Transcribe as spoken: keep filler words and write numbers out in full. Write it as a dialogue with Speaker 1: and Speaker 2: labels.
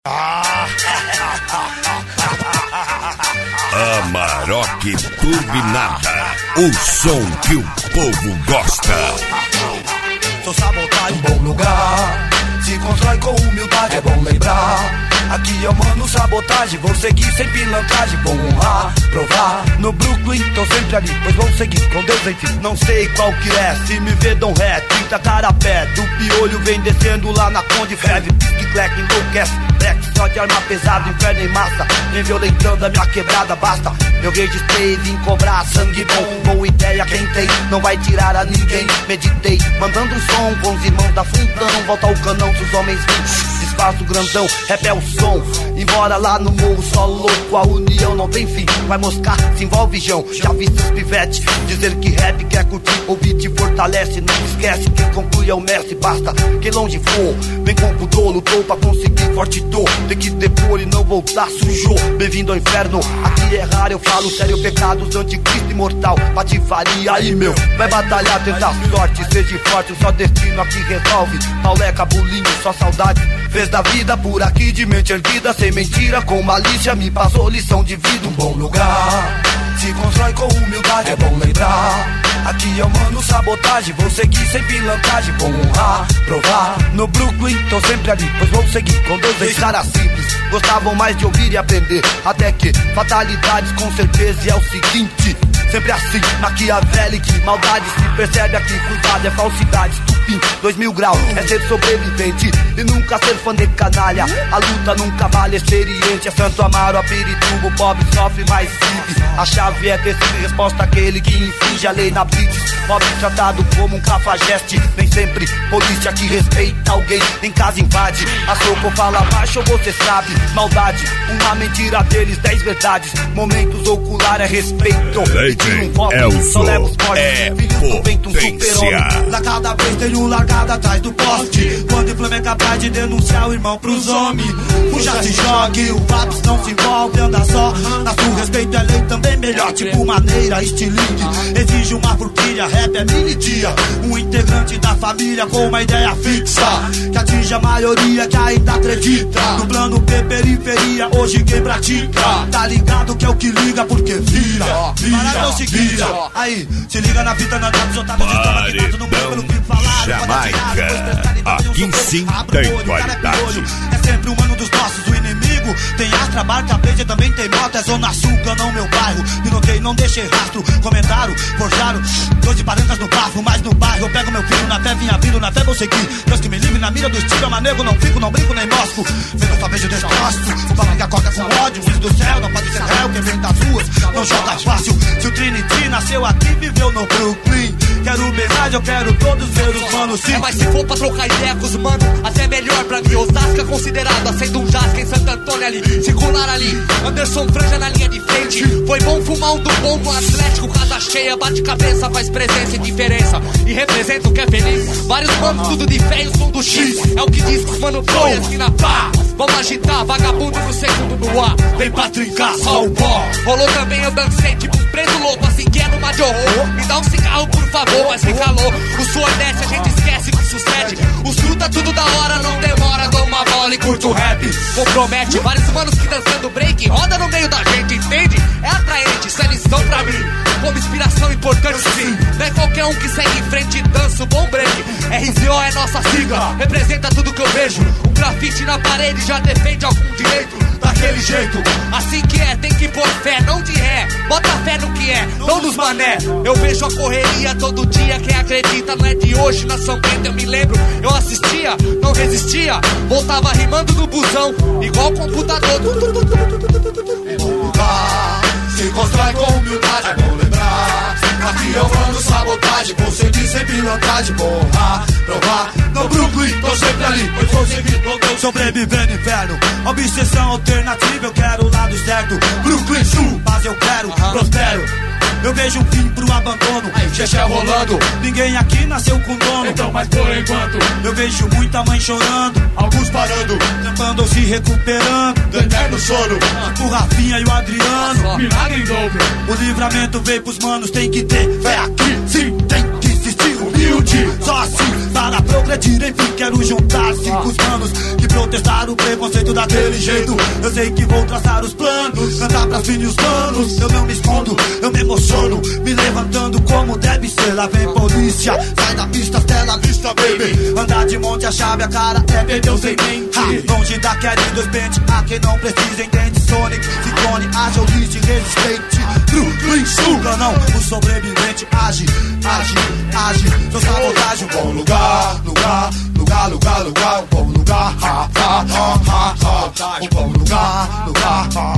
Speaker 1: Amarok Turbinada, o som que o povo gosta.
Speaker 2: Sou sabotagem, bom lugar. Se constrói com humildade, é bom lembrar. Aqui eu mando sabotagem, vou seguir sem pilantragem. Vou honrar, provar. No Brooklyn, tô sempre ali, pois vou seguir com Deus, enfim. Não sei qual que é, se me vê dão ré. Trinta carapé, do piolho vem descendo lá na Conde Feve. Pisque-cleque, enlouquece, black, só de arma pesada, inferno em massa. Vem violentando a minha quebrada, basta. Eu registrei, vim cobrar sangue bom. Boa ideia, quem tem, não vai tirar a ninguém. Meditei, mandando um som com os irmãos da fundão. Volta ao canão, se os homens vêm. Espaço grandão, rap é o som. Embora lá no morro só louco, a união não tem fim. Vai moscar, se envolve Jão. Já vi seus pivete dizer que rap quer curtir. Ouvir te fortalece, não esquece. Quem conclui é o mestre, basta quem longe for. Vem com pudor, lutou pra conseguir forte dor. Tem que depor e não voltar, sujou. Bem-vindo ao inferno, aqui é raro. Eu falo sério, pecados, anticristo imortal. Patifaria aí meu, vai batalhar, tentar sorte. Seja forte, só destino aqui resolve. Pauleca, bulinho, só saudade. Fez da vida por aqui de mente erguida, sem mentira, com malícia, me passou lição de vida. Um bom lugar, se constrói com humildade, é bom lembrar. Aqui eu mando sabotagem, vou seguir sem pilantragem. Vou honrar, provar. No Brooklyn, tô sempre ali, pois vou seguir com Deus. Em caras simples, gostavam mais de ouvir e aprender. Até que fatalidades com certeza. E é o seguinte, sempre assim, maquiavélico, maldade se percebe aqui. Cuidado, é falsidade, estupim, dois mil graus. É ser sobrevivente e nunca ser fã de canalha. A luta nunca vale, experiente. É Santo Amaro, a Pirituba, o pobre sofre, mais vive. A chave é ter sido resposta àquele que infringe a lei na blitz. Pobre tratado como um cafajeste. Nem sempre polícia que respeita alguém em casa invade. A soco fala baixo, você sabe. Maldade, uma mentira deles, dez verdades. Momentos ocular é respeito.
Speaker 1: Leite, é o som, é potência.
Speaker 2: Lá cada vez tem um largado atrás do poste. Quando o Flamengo é capaz de denunciar o irmão pros homens. Puxa, se jogue, o Vapos não se envolve, anda só. Na sua respeito é lei também melhor. Tipo maneira, estilingue. Exige uma forquilha, rap é militia. Um integrante da família com uma ideia fixa. Que atinge a maioria que ainda acredita. No plano P, periferia, hoje quem pratica. Tá ligado que é o que liga porque vira. Vira, é o seguinte, aí, se liga na fita, na nada, os otários estão aqui dentro, não pelo que falar.
Speaker 1: Jamaica, aqui sim tem qualidade.
Speaker 2: É sempre um mano dos nossos, o inimigo tem astra, barca, blazer, também tem moto. É zona sul, não meu bairro. Pilotei, não deixei rastro, comentaram, forjaram doze barancas no bafo, mas no bairro eu pego meu filho na fé, vinha vindo, na fé vou seguir. Deus que me livre na mira do estilo, manego, não fico, não brinco nem mosco. Vendo só vejo destroço, o papo que acorda com ódio. Filho do céu, não pode ser réu, quem vem das ruas não joga fácil. Se o Trinity nasceu aqui, viveu no Brooklyn. Quero bem mais, eu quero todos ver os manos sim.
Speaker 3: É, mas se for pra trocar ideia com os manos, até melhor pra mim. Osasco é considerado, acendo um jasca em Santo Antônio ali. Circular ali, Anderson Franja na linha de frente. Foi bom fumar um do bom no Atlético, casa cheia, bate cabeça, faz presença e diferença. E representa o que é feliz. Vários manos, tudo de fé e o som do X. É o que diz que os mano foi assim na pá. Vamos agitar, vagabundo no segundo no ar. Vem pra trincar, só o pó. Rolou também, eu dancei tipo um preso louco, assim que é numa de horror. Me dá um cigarro, por favor, mas sem calor. O suor desce, a gente esquece o que sucede. Os fruta tudo da hora, não demora. Dou uma bola e curto rap. Compromete vários manos que dançando break. Roda no meio da gente, entende? É atraente, isso é lição pra mim. Como inspiração importante sim. Não é qualquer um que segue em frente e dança o bom break. R Z O é nossa sigla, representa tudo que eu vejo. Um grafite na parede já defende algum direito. Daquele jeito, assim que é, tem que pôr fé, não de ré. Bota fé no que é, não nos mané. Eu vejo a correria todo dia, quem acredita não é de hoje. Na São Bento eu me lembro, eu assistia, não resistia. Voltava rimando no busão, igual computador.
Speaker 2: É bom lugar, se constrói com humildade, é bom lembrar. Aqui eu mando sabotagem, vou seguir sem pilantragem. Vou honrar, provar, no Brooklyn, tô sempre ali, pois vou seguir todo. Sobrevivendo inferno, obsessão alternativa, eu quero o lado certo. Brooklyn Sul, paz eu quero, uh-huh. Prospero. Eu vejo um fim pro abandono, xexé rolando. Ninguém aqui nasceu com dono, então mas por enquanto eu vejo muita mãe chorando, alguns parando, tentando ou se recuperando do eterno sono. O Rafinha e o Adriano, milagre em dobro. O livramento veio pros manos, tem que ter fé aqui, sim, tem que existir humilde. discutir, só assim para progredir. Enfim, quero juntar cinco anos que protestaram o preconceito daquele jeito. Eu sei que vou traçar os planos, cantar pras filhas os planos. Eu não me escondo, eu me emociono, me levantando como deve ser. Lá vem polícia, sai da pista, tela vista, baby. Andar de monte, a chave, a cara é perdeu sem mente. Ha, longe da querida pente, a quem não precisa entende. Sonic, Ciclone, age, origem, resistente. Brooklyn, suga não, o sobrevivente age, age, age. Sou sabotagem, um bom lugar, lugar, lugar, lugar, lugar, um bom lugar. Ha, ha, ha, ha, ha. Um bom lugar, lugar, ha.